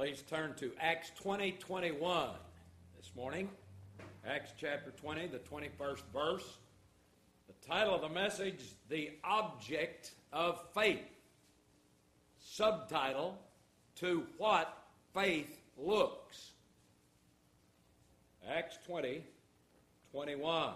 Please turn to Acts 20:21 this morning. Acts chapter 20, the 21st verse. The title of the message, The Object of Faith. Subtitle, To What Faith Looks. Acts 20:21.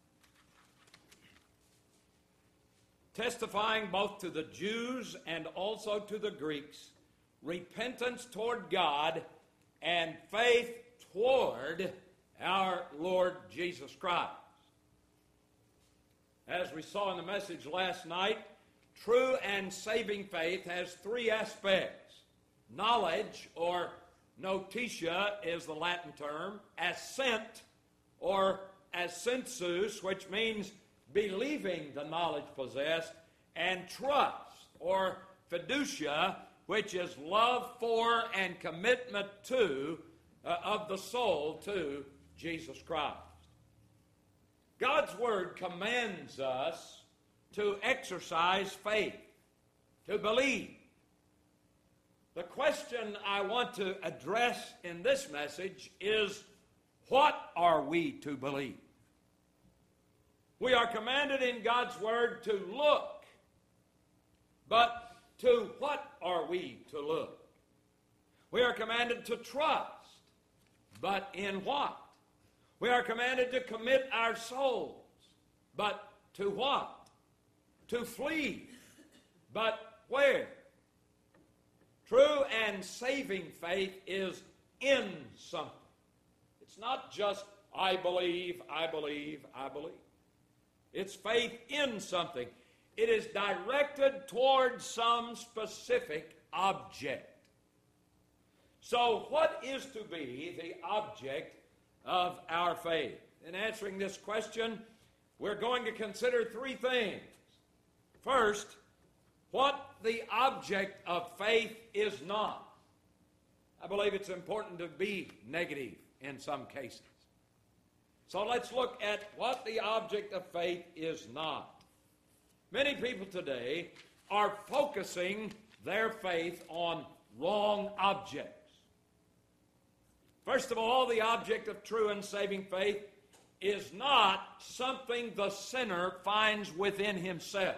Testifying both to the Jews and also to the Greeks, repentance toward God and faith toward our Lord Jesus Christ. As we saw in the message last night, true and saving faith has three aspects. Knowledge, or notitia is the Latin term, assent, or assensus, which means believing the knowledge possessed, and trust, or fiducia, which is love for and commitment to of the soul to Jesus Christ. God's Word commands us to exercise faith, to believe. The question I want to address in this message is, what are we to believe? We are commanded in God's Word to look, but to what are we to look? We are commanded to trust, but in what? We are commanded to commit our souls, but to what? To flee, but where? True and saving faith is in something. It's not just, I believe, I believe, I believe. It's faith in something. It is directed toward some specific object. So what is to be the object of our faith? In answering this question, we're going to consider three things. First, what the object of faith is not. I believe it's important to be negative in some cases. So let's look at what the object of faith is not. Many people today are focusing their faith on wrong objects. First of all, the object of true and saving faith is not something the sinner finds within himself.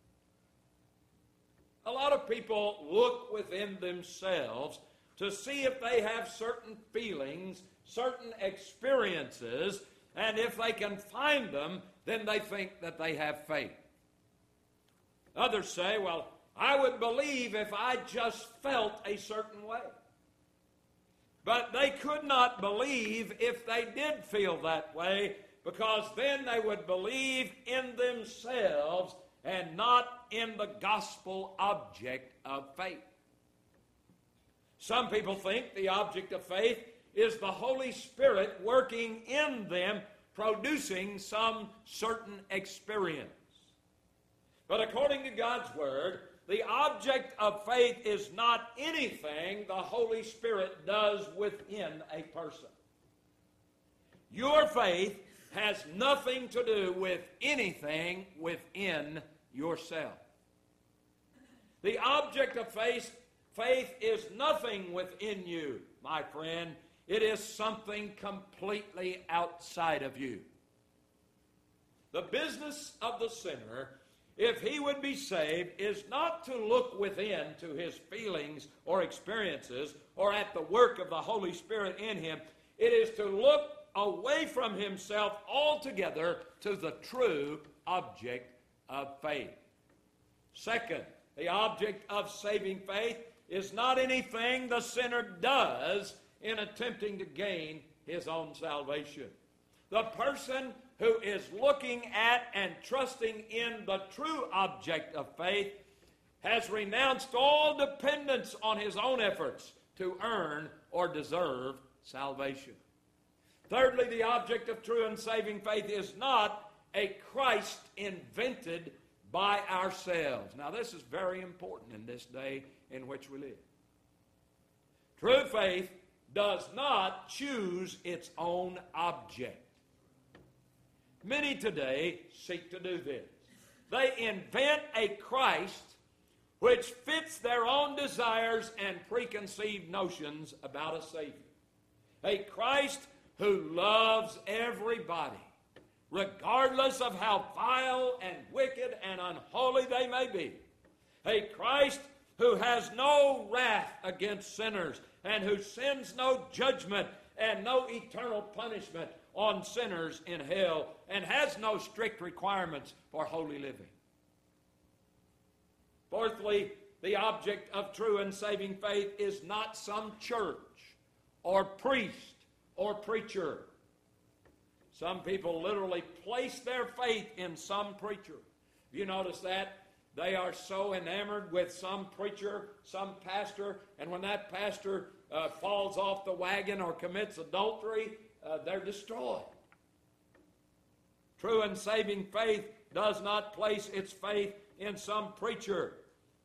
A lot of people look within themselves to see if they have certain feelings, certain experiences, and if they can find them, then they think that they have faith. Others say, well, I would believe if I just felt a certain way. But they could not believe if they did feel that way, because then they would believe in themselves and not in the gospel object of faith. Some people think the object of faith is the Holy Spirit working in them, producing some certain experience. But according to God's Word, the object of faith is not anything the Holy Spirit does within a person. Your faith has nothing to do with anything within yourself. The object of faith is nothing within you, my friend. It is something completely outside of you. The business of the sinner, if he would be saved, is not to look within to his feelings or experiences or at the work of the Holy Spirit in him. It is to look away from himself altogether to the true object of faith. Second, the object of saving faith is not anything the sinner does in attempting to gain his own salvation. The person who is looking at and trusting in the true object of faith has renounced all dependence on his own efforts to earn or deserve salvation. Thirdly, the object of true and saving faith is not a Christ invented by ourselves. Now, this is very important in this day in which we live. True faith does not choose its own object. Many today seek to do this. They invent a Christ which fits their own desires and preconceived notions about a Savior. A Christ who loves everybody, regardless of how vile and wicked and unholy they may be. A Christ who has no wrath against sinners and who sends no judgment and no eternal punishment on sinners in hell and has no strict requirements for holy living. Fourthly, the object of true and saving faith is not some church or priest or preacher. Some people literally place their faith in some preacher. You notice that? They are so enamored with some preacher, some pastor, and when that pastor falls off the wagon or commits adultery, they're destroyed. True and saving faith does not place its faith in some preacher.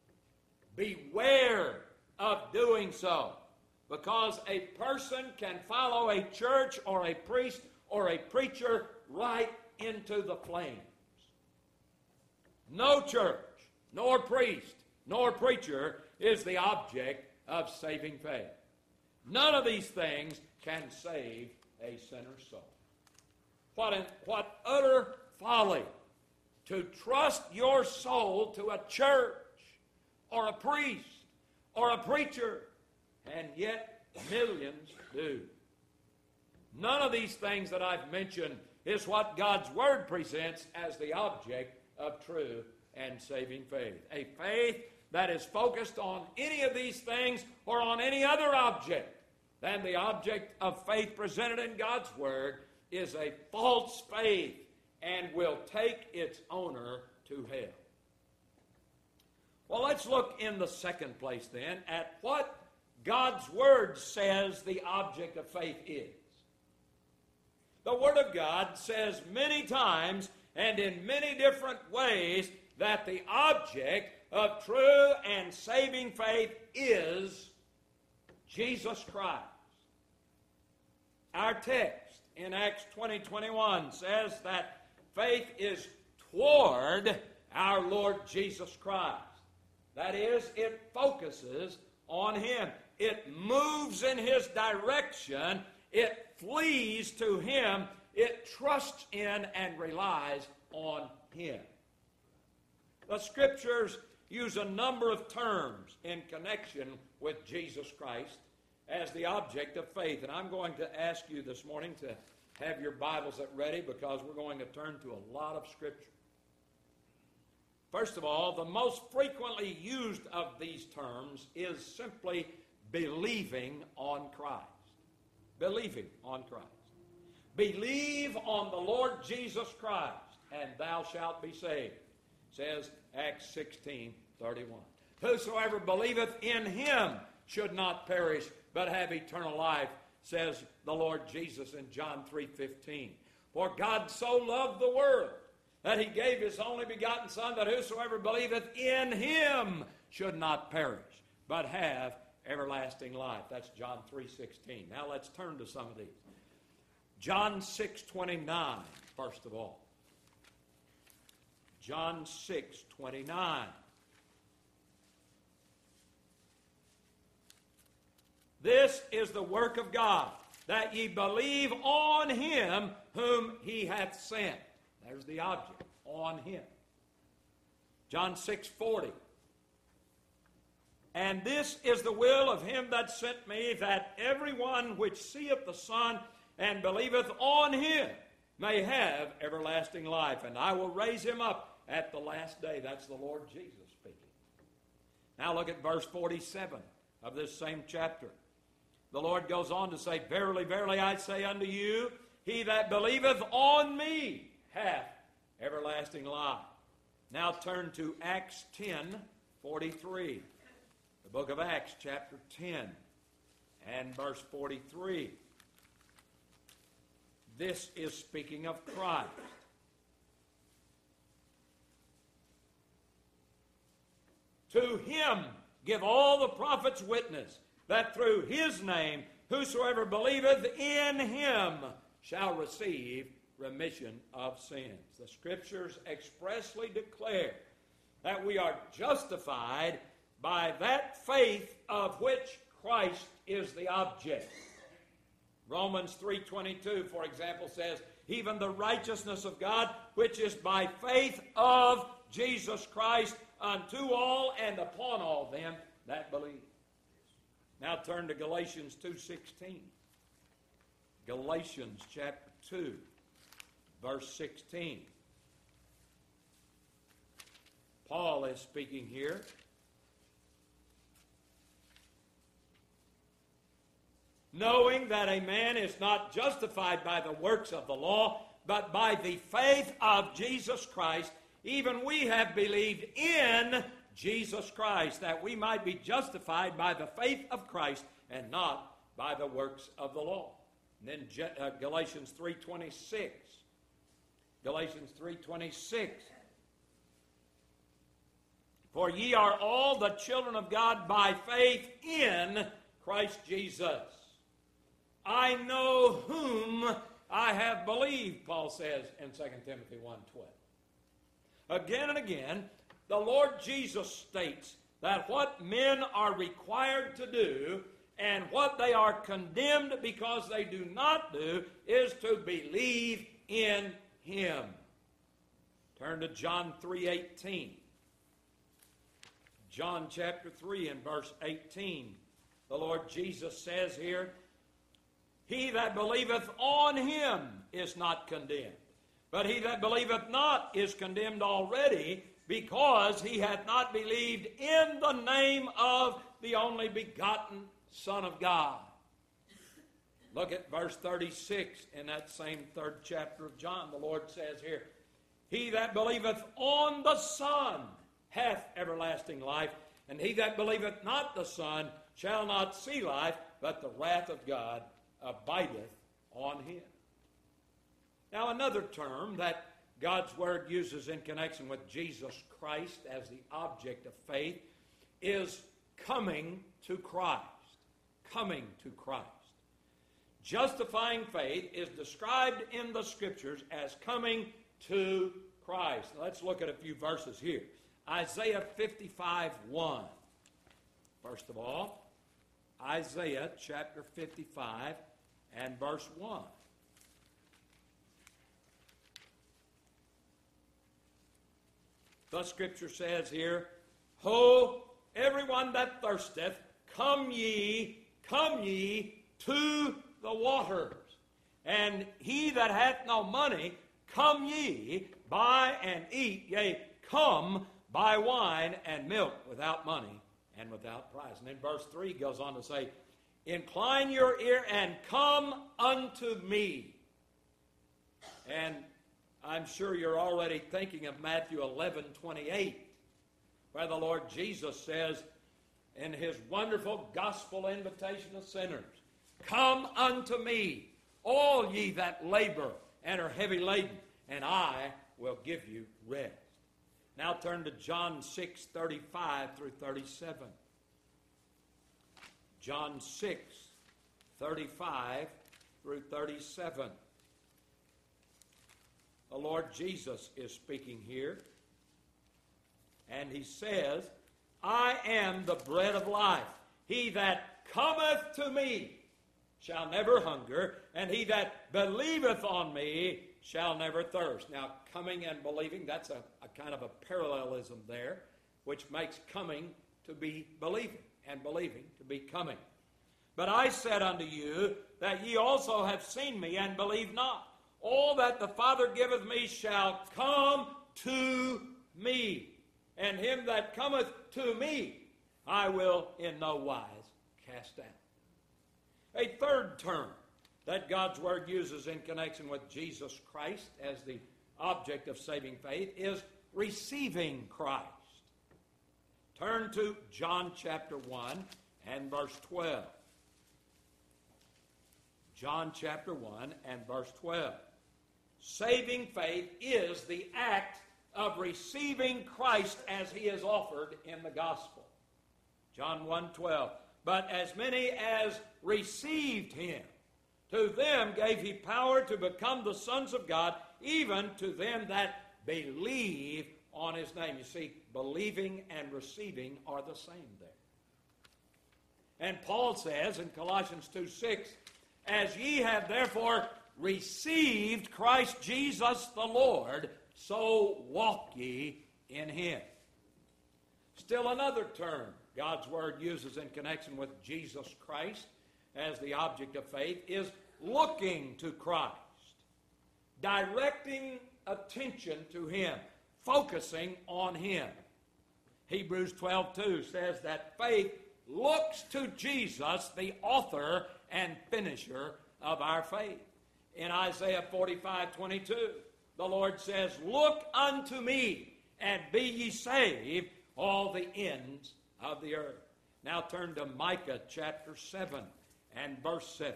Beware of doing so, because a person can follow a church or a priest or a preacher right into the flames. No church, nor priest, nor preacher is the object of saving faith. None of these things can save a sinner's soul. What utter folly to trust your soul to a church or a priest or a preacher, and yet millions do. None of these things that I've mentioned is what God's Word presents as the object of true and saving faith. A faith that is focused on any of these things or on any other object than the object of faith presented in God's Word is a false faith and will take its owner to hell. Well, let's look in the second place then at what God's Word says the object of faith is. The Word of God says many times and in many different ways that the object of true and saving faith is Jesus Christ. Our text in Acts 20:21 says that faith is toward our Lord Jesus Christ. That is, it focuses on Him. It moves in His direction. It flees to Him. It trusts in and relies on Him. The Scriptures use a number of terms in connection with Jesus Christ as the object of faith. And I'm going to ask you this morning to have your Bibles ready because we're going to turn to a lot of Scripture. First of all, the most frequently used of these terms is simply believing on Christ. Believing on Christ. Believe on the Lord Jesus Christ, and thou shalt be saved, says Acts 16:31. Whosoever believeth in Him should not perish, but have eternal life, says the Lord Jesus in John 3:15. For God so loved the world that He gave His only begotten Son, that whosoever believeth in Him should not perish, but have everlasting life. That's John 3:16. Now let's turn to some of these. John 6:29, first of all. John 6:29. This is the work of God, that ye believe on Him whom He hath sent. There's the object, on Him. John 6:40. And this is the will of Him that sent me, that everyone which seeth the Son and believeth on Him may have everlasting life, and I will raise him up at the last day. That's the Lord Jesus speaking. Now look at verse 47 of this same chapter. The Lord goes on to say, Verily, verily, I say unto you, he that believeth on me hath everlasting life. Now turn to Acts 10:43. The book of Acts, chapter 10, and verse 43. This is speaking of Christ. To Him give all the prophets witness, that through His name whosoever believeth in Him shall receive remission of sins. The Scriptures expressly declare that we are justified by that faith of which Christ is the object. Romans 3:22, for example, says, even the righteousness of God, which is by faith of Jesus Christ unto all and upon all them that believe. Now turn to Galatians 2:16. Galatians chapter 2, verse 16. Paul is speaking here. Knowing that a man is not justified by the works of the law, but by the faith of Jesus Christ, even we have believed in Jesus Christ, that we might be justified by the faith of Christ and not by the works of the law. And then Galatians 3:26. Galatians 3:26. For ye are all the children of God by faith in Christ Jesus. I know whom I have believed, Paul says in 2 Timothy 1:12. Again and again, the Lord Jesus states that what men are required to do and what they are condemned because they do not do is to believe in Him. Turn to John 3:18. John chapter 3 and verse 18. The Lord Jesus says here, he that believeth on Him is not condemned, but he that believeth not is condemned already, because he hath not believed in the name of the only begotten Son of God. Look at verse 36 in that same 3rd chapter of John. The Lord says here, he that believeth on the Son hath everlasting life, and he that believeth not the Son shall not see life, but the wrath of God abideth on him. Now another term that God's Word uses in connection with Jesus Christ as the object of faith is coming to Christ. Coming to Christ. Justifying faith is described in the Scriptures as coming to Christ. Now let's look at a few verses here. Isaiah 55:1. First of all, Isaiah chapter 55 and verse 1. The Scripture says here, Ho, everyone that thirsteth, come ye to the waters. And he that hath no money, come ye, buy and eat, yea, come, buy wine and milk without money and without price. And then verse 3 goes on to say, incline your ear and come unto me. And I'm sure you're already thinking of Matthew 11:28, where the Lord Jesus says in His wonderful gospel invitation to sinners, come unto me, all ye that labor and are heavy laden, and I will give you rest. Now turn to John 6:35 through 37. John 6:35 through 37. The Lord Jesus is speaking here, and He says, I am the bread of life. He that cometh to me shall never hunger, and he that believeth on me shall never thirst. Now, coming and believing, that's a kind of a parallelism there, which makes coming to be believing, and believing to be coming. But I said unto you that ye also have seen me, and believe not. All that the Father giveth me shall come to me, and him that cometh to me I will in no wise cast out. A third term that God's Word uses in connection with Jesus Christ as the object of saving faith is receiving Christ. Turn to John chapter 1 and verse 12. John chapter 1 and verse 12. Saving faith is the act of receiving Christ as He is offered in the gospel. John 1:12. But as many as received Him, to them gave He power to become the sons of God, even to them that believe on His name. You see, believing and receiving are the same there. And Paul says in Colossians 2:6, as ye have therefore received Christ Jesus the Lord, so walk ye in Him. Still another term God's Word uses in connection with Jesus Christ as the object of faith is looking to Christ, directing attention to Him, focusing on Him. Hebrews 12:2 says that faith looks to Jesus, the author and finisher of our faith. In Isaiah 45:22, the Lord says, look unto me, and be ye saved, all the ends of the earth. Now turn to Micah chapter 7 and verse 7.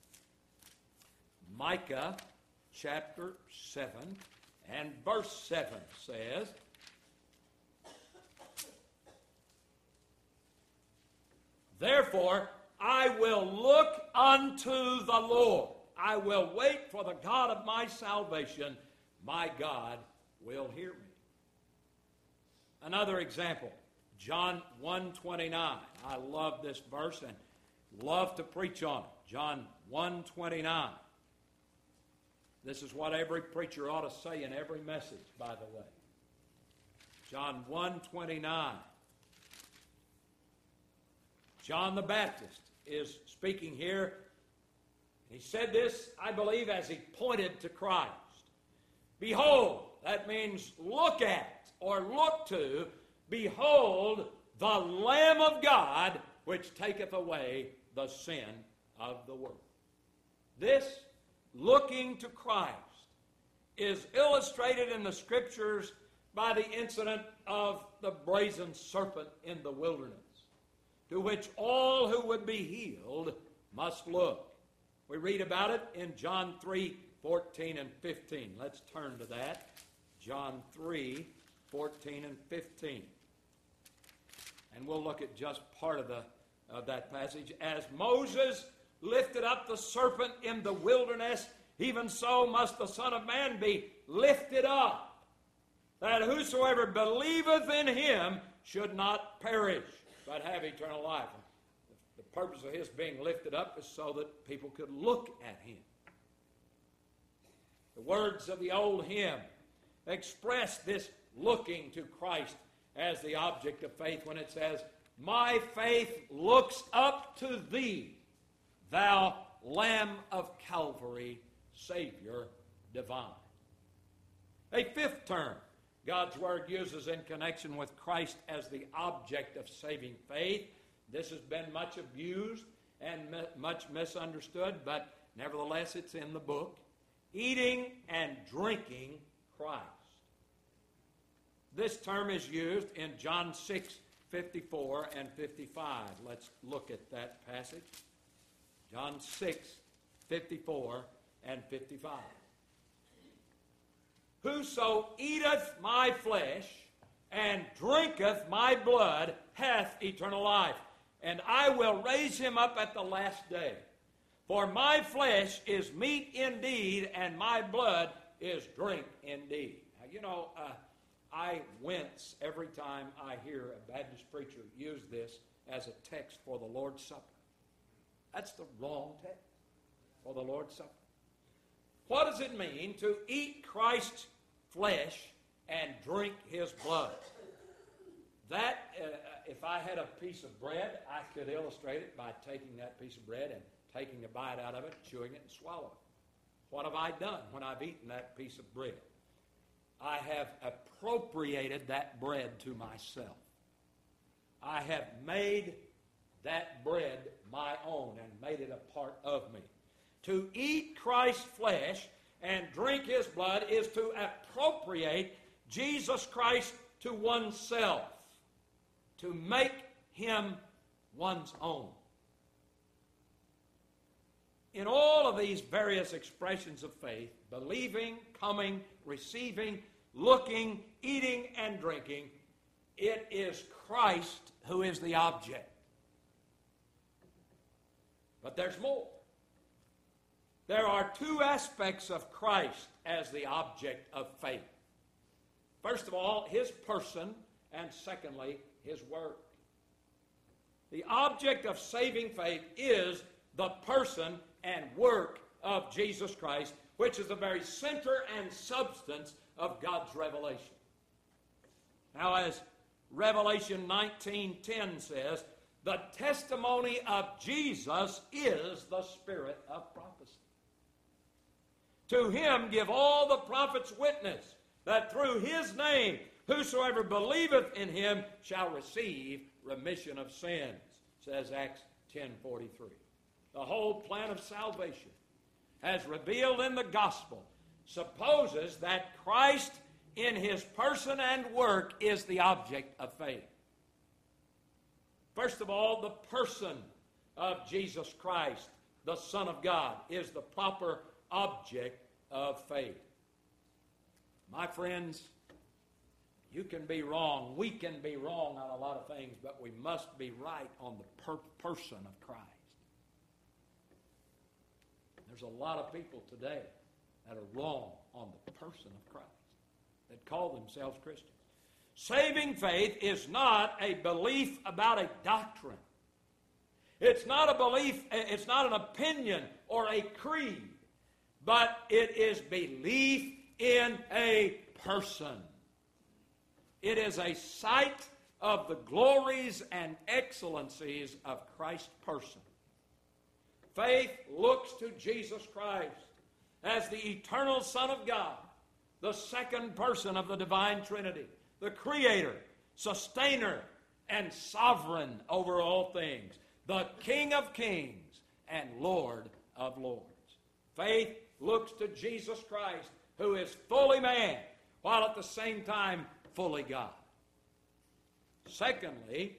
Micah chapter 7 and verse 7 says, therefore I will look unto the Lord. I will wait for the God of my salvation. My God will hear me. Another example, John 1:29. I love this verse and love to preach on it. John 1:29. This is what every preacher ought to say in every message, by the way. John 1:29. John the Baptist is speaking here. He said this, I believe, as he pointed to Christ. Behold, that means look at or look to. Behold, the Lamb of God, which taketh away the sin of the world. This looking to Christ is illustrated in the Scriptures by the incident of the brazen serpent in the wilderness, to which all who would be healed must look. We read about it in John 3:14 and 15. Let's turn to that. John 3:14 and 15. And we'll look at just part of that passage. As Moses lifted up the serpent in the wilderness, even so must the Son of Man be lifted up, that whosoever believeth in Him should not perish, but have eternal life. The purpose of His being lifted up is so that people could look at Him. The words of the old hymn express this looking to Christ as the object of faith when it says, my faith looks up to Thee, Thou Lamb of Calvary, Savior divine. A fifth term God's Word uses in connection with Christ as the object of saving faith. This has been much abused and much misunderstood, but nevertheless it's in the book. Eating and drinking Christ. This term is used in John 6:54 and 55. Let's look at that passage. John 6:54 and 55. Whoso eateth my flesh and drinketh my blood hath eternal life, and I will raise him up at the last day. For my flesh is meat indeed, and my blood is drink indeed. Now, you know, I wince every time I hear a Baptist preacher use this as a text for the Lord's Supper. That's the wrong text for the Lord's Supper. What does it mean to eat Christ's flesh and drink His blood? That, if I had a piece of bread, I could illustrate it by taking that piece of bread and taking a bite out of it, chewing it, and swallowing it. What have I done when I've eaten that piece of bread? I have appropriated that bread to myself. I have made that bread my own and made it a part of me. To eat Christ's flesh and drink His blood is to appropriate Jesus Christ to oneself, to make Him one's own. In all of these various expressions of faith, believing, coming, receiving, looking, eating, and drinking, it is Christ who is the object. But there's more. There are two aspects of Christ as the object of faith. First of all, his person, and secondly, his work. The object of saving faith is the person and work of Jesus Christ, which is the very center and substance of God's revelation. Now, as Revelation 19:10 says, the testimony of Jesus is the spirit of prophecy. To him give all the prophets witness that through his name whosoever believeth in him shall receive remission of sins, says Acts 10:43. The whole plan of salvation, as revealed in the gospel, supposes that Christ in his person and work is the object of faith. First of all, the person of Jesus Christ, the Son of God, is the proper object of faith. My friends, you can be wrong. We can be wrong on a lot of things, but we must be right on the person of Christ. There's a lot of people today that are wrong on the person of Christ, that call themselves Christians. Saving faith is not a belief about a doctrine. It's not a belief, it's not an opinion or a creed, but it is belief in a person. It is a sight of the glories and excellencies of Christ's person. Faith looks to Jesus Christ as the eternal Son of God, the second person of the divine Trinity, the Creator, Sustainer, and Sovereign over all things, the King of kings and Lord of lords. Faith looks to Jesus Christ, who is fully man, while at the same time fully God. Secondly,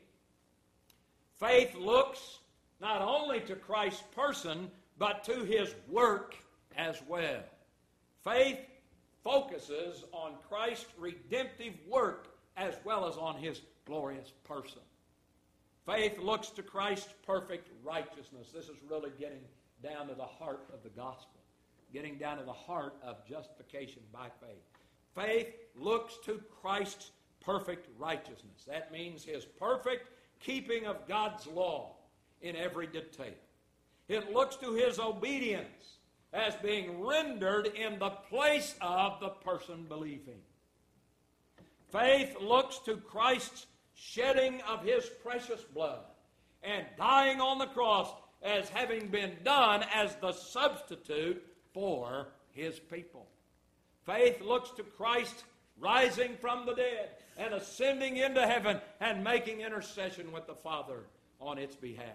faith looks not only to Christ's person, but to his work as well. Faith focuses on Christ's redemptive work as well as on his glorious person. Faith looks to Christ's perfect righteousness. This is really getting down to the heart of the gospel, getting down to the heart of justification by faith. Faith looks to Christ's perfect righteousness. That means his perfect keeping of God's law in every detail. It looks to his obedience as being rendered in the place of the person believing. Faith looks to Christ's shedding of his precious blood and dying on the cross as having been done as the substitute for his people. Faith looks to Christ rising from the dead and ascending into heaven and making intercession with the Father on its behalf.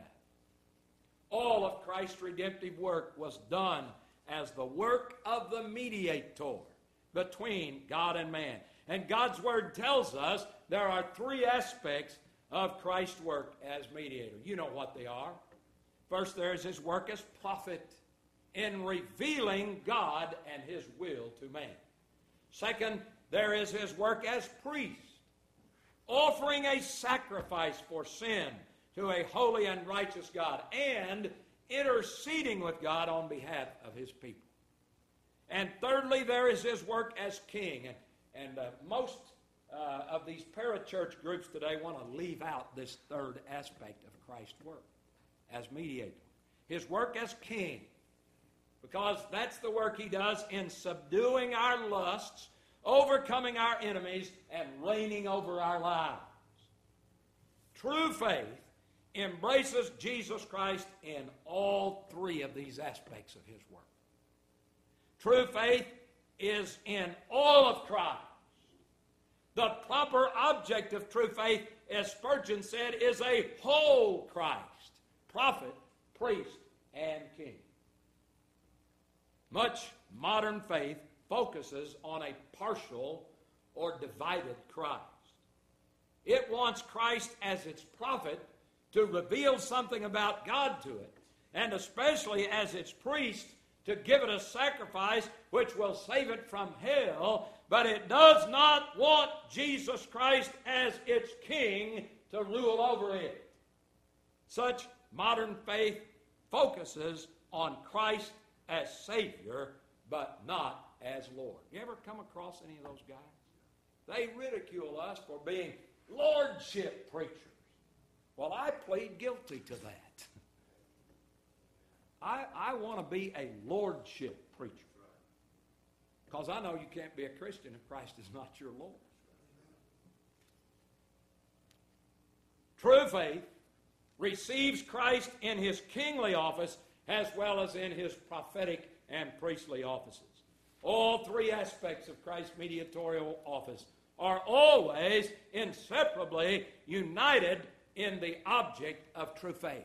All of Christ's redemptive work was done as the work of the mediator between God and man. And God's Word tells us there are three aspects of Christ's work as mediator. You know what they are. First, there is his work as prophet in revealing God and his will to man. Second, there is his work as priest, offering a sacrifice for sin to a holy and righteous God, and interceding with God on behalf of his people. And thirdly, there is his work as king. And most of these parachurch groups today want to leave out this third aspect of Christ's work as mediator. His work as king, because that's the work he does in subduing our lusts, overcoming our enemies, and reigning over our lives. True faith embraces Jesus Christ in all three of these aspects of his work. True faith is in all of Christ. The proper object of true faith, as Spurgeon said, is a whole Christ, prophet, priest, and king. Much modern faith focuses on a partial or divided Christ. It wants Christ as its prophet to reveal something about God to it, and especially as its priest to give it a sacrifice which will save it from hell, but it does not want Jesus Christ as its king to rule over it. Such modern faith focuses on Christ as Savior, but not as Lord. You ever come across any of those guys? They ridicule us for being lordship preachers. Well, I plead guilty to that. I want to be a lordship preacher. Because I know you can't be a Christian if Christ is not your Lord. True faith receives Christ in his kingly office as well as in his prophetic and priestly offices. All three aspects of Christ's mediatorial office are always inseparably united in the object of true faith.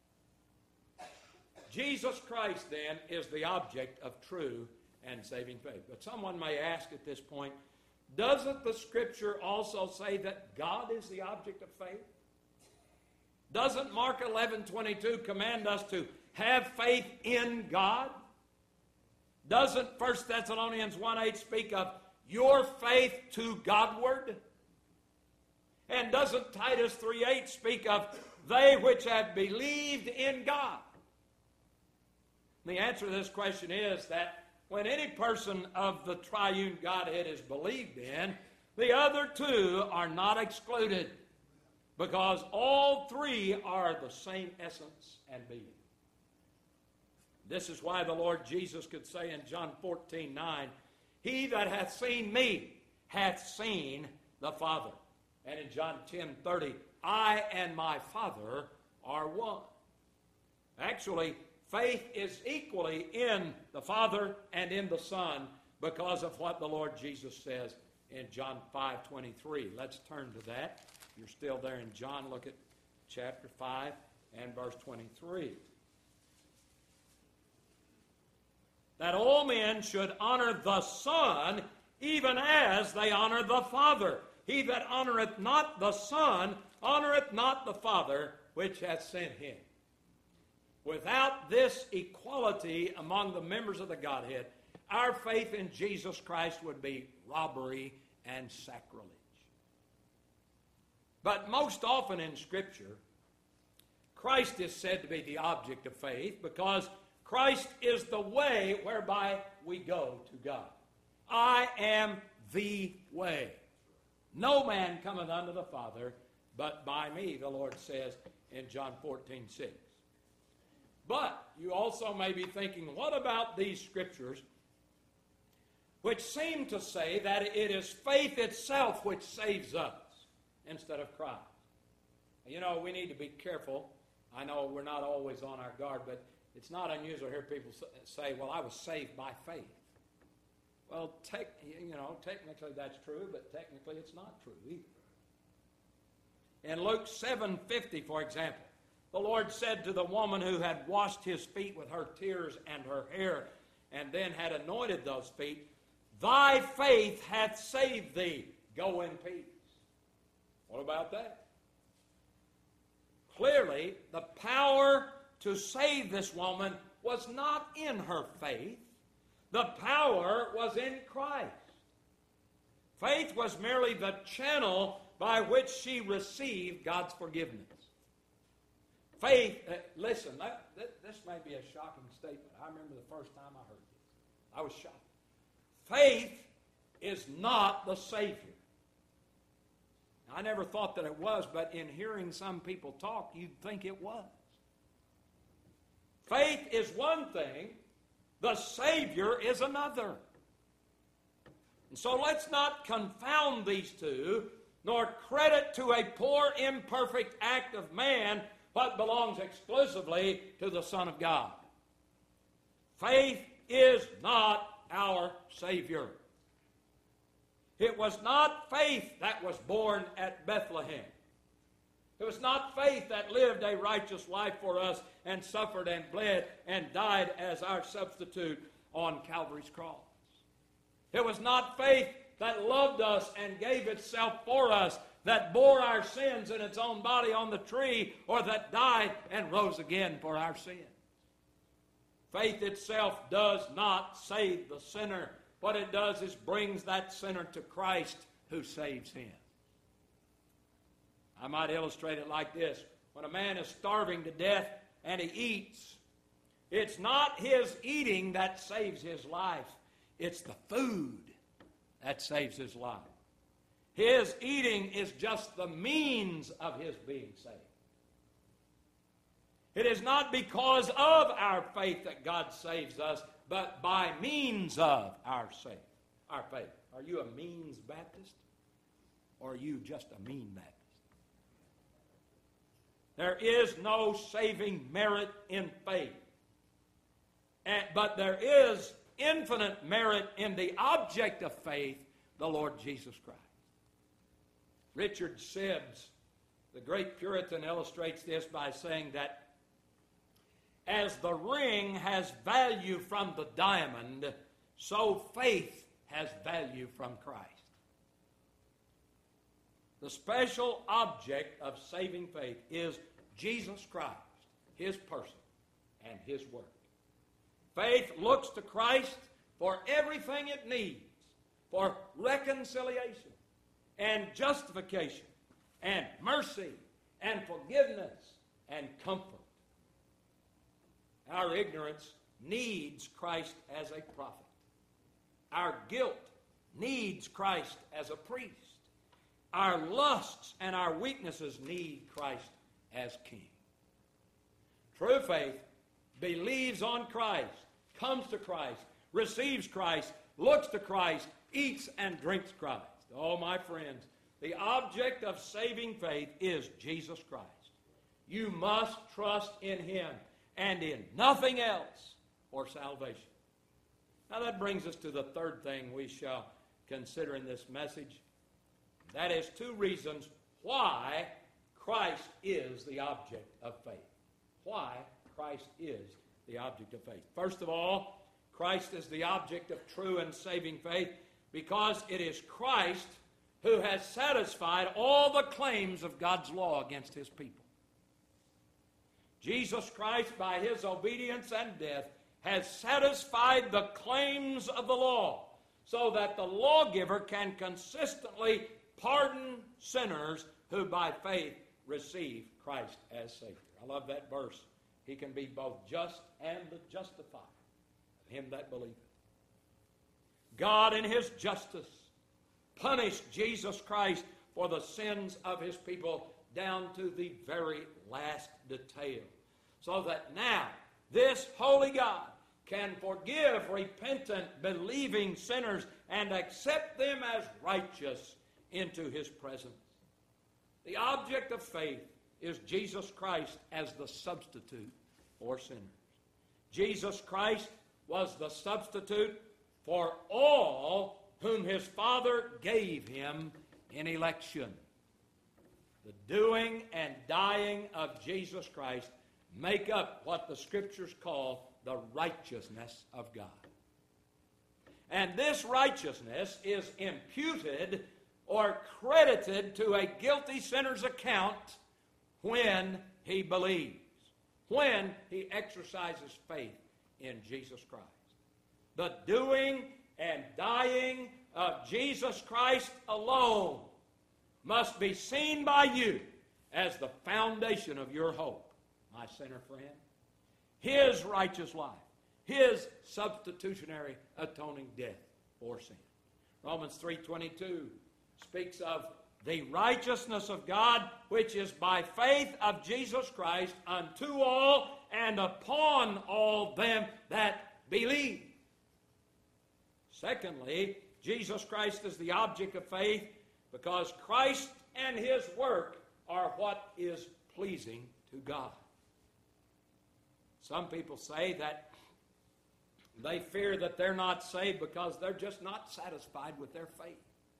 Jesus Christ, then, is the object of true and saving faith. But someone may ask at this point, doesn't the Scripture also say that God is the object of faith? Doesn't Mark 11:22 command us to have faith in God? Doesn't 1 Thessalonians 1:8 speak of your faith to Godward? And doesn't Titus 3:8 speak of they which have believed in God? The answer to this question is that when any person of the triune Godhead is believed in, the other two are not excluded, because all three are the same essence and being. This is why the Lord Jesus could say in John 14:9, he that hath seen me hath seen the Father. And in John 10:30, I and my Father are one. Actually, faith is equally in the Father and in the Son because of what the Lord Jesus says in John 5:23. Let's turn to that. You're still there in John. Look at chapter 5 and verse 23. That all men should honor the Son even as they honor the Father. He that honoreth not the Son honoreth not the Father which hath sent him. Without this equality among the members of the Godhead, our faith in Jesus Christ would be robbery and sacrilege. But most often in Scripture, Christ is said to be the object of faith because Christ is the way whereby we go to God. I am the way. No man cometh unto the Father but by me, the Lord says in John 14:6. But you also may be thinking, what about these Scriptures which seem to say that it is faith itself which saves us instead of Christ? You know, we need to be careful. I know we're not always on our guard, but it's not unusual to hear people say, well, I was saved by faith. Well, technically that's true, but technically it's not true either. In Luke 7:50, for example, the Lord said to the woman who had washed his feet with her tears and her hair, and then had anointed those feet, thy faith hath saved thee. Go in peace. What about that? Clearly, the power to save this woman was not in her faith. The power was in Christ. Faith was merely the channel by which she received God's forgiveness. Faith, listen, this may be a shocking statement. I remember the first time I heard this. I was shocked. Faith is not the Savior. I never thought that it was, but in hearing some people talk, you'd think it was. Faith is one thing, the Savior is another. And so let's not confound these two, nor credit to a poor, imperfect act of man what belongs exclusively to the Son of God. Faith is not our Savior. It was not faith that was born at Bethlehem. It was not faith that lived a righteous life for us and suffered and bled and died as our substitute on Calvary's cross. It was not faith that loved us and gave itself for us, that bore our sins in its own body on the tree, or that died and rose again for our sins. Faith itself does not save the sinner. What it does is brings that sinner to Christ who saves him. I might illustrate it like this. When a man is starving to death and he eats, it's not his eating that saves his life. It's the food that saves his life. His eating is just the means of his being saved. It is not because of our faith that God saves us, but by means of our faith. Are you a means Baptist? Or are you just a mean Baptist? There is no saving merit in faith. But there is infinite merit in the object of faith, the Lord Jesus Christ. Richard Sibbes, the great Puritan, illustrates this by saying that as the ring has value from the diamond, so faith has value from Christ. The special object of saving faith is Jesus Christ, his person, and his work. Faith looks to Christ for everything it needs, for reconciliation and justification and mercy and forgiveness and comfort. Our ignorance needs Christ as a prophet. Our guilt needs Christ as a priest. Our lusts and our weaknesses need Christ as king. True faith believes on Christ, comes to Christ, receives Christ, looks to Christ, eats and drinks Christ. Oh, my friends, the object of saving faith is Jesus Christ. You must trust in him and in nothing else for salvation. Now that brings us to the third thing we shall consider in this message. That is two reasons why Christ is the object of faith. Why Christ is the object of faith. First of all, Christ is the object of true and saving faith because it is Christ who has satisfied all the claims of God's law against his people. Jesus Christ, by his obedience and death, has satisfied the claims of the law so that the lawgiver can consistently pardon sinners who by faith receive Christ as Savior. I love that verse. He can be both just and the justifier of him that believeth. God in his justice punished Jesus Christ for the sins of his people down to the very last detail. So that now this holy God can forgive repentant, believing sinners and accept them as righteous into his presence. The object of faith is Jesus Christ as the substitute for sinners. Jesus Christ was the substitute for all whom his Father gave him in election. The doing and dying of Jesus Christ make up what the Scriptures call the righteousness of God. And this righteousness is imputed or credited to a guilty sinner's account when he believes, when he exercises faith in Jesus Christ. The doing and dying of Jesus Christ alone must be seen by you as the foundation of your hope, my sinner friend. His righteous life, his substitutionary atoning death for sin. Romans 3:22 speaks of the righteousness of God, which is by faith of Jesus Christ unto all and upon all them that believe. Secondly, Jesus Christ is the object of faith because Christ and his work are what is pleasing to God. Some people say that they fear that they're not saved because they're just not satisfied with their faith.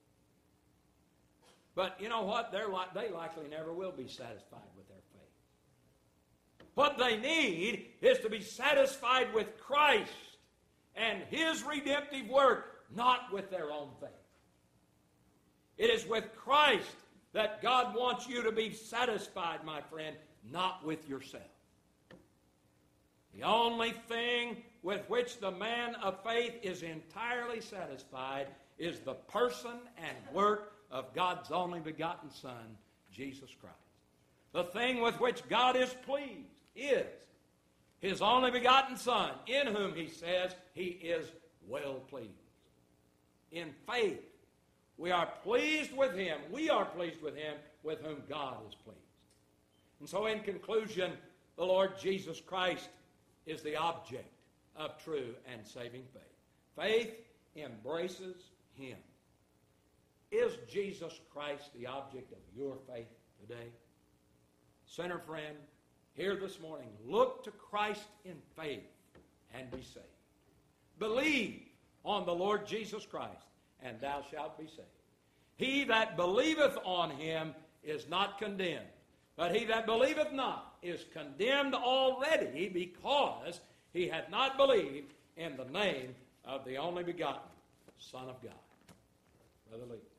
But you know what? They likely never will be satisfied with their faith. What they need is to be satisfied with Christ and his redemptive work, not with their own faith. It is with Christ that God wants you to be satisfied, my friend, not with yourself. The only thing with which the man of faith is entirely satisfied is the person and work of God's only begotten Son, Jesus Christ. The thing with which God is pleased is his only begotten Son, in whom he says he is well pleased. In faith, We are pleased with him. We are pleased with him with whom God is pleased. And so in conclusion, the Lord Jesus Christ is the object of true and saving faith. Faith embraces him. Is Jesus Christ the object of your faith today? Sinner friend, here this morning, look to Christ in faith and be saved. Believe on the Lord Jesus Christ, and thou shalt be saved. He that believeth on him is not condemned, but he that believeth not is condemned already, because he hath not believed in the name of the only begotten Son of God. Brother Lee.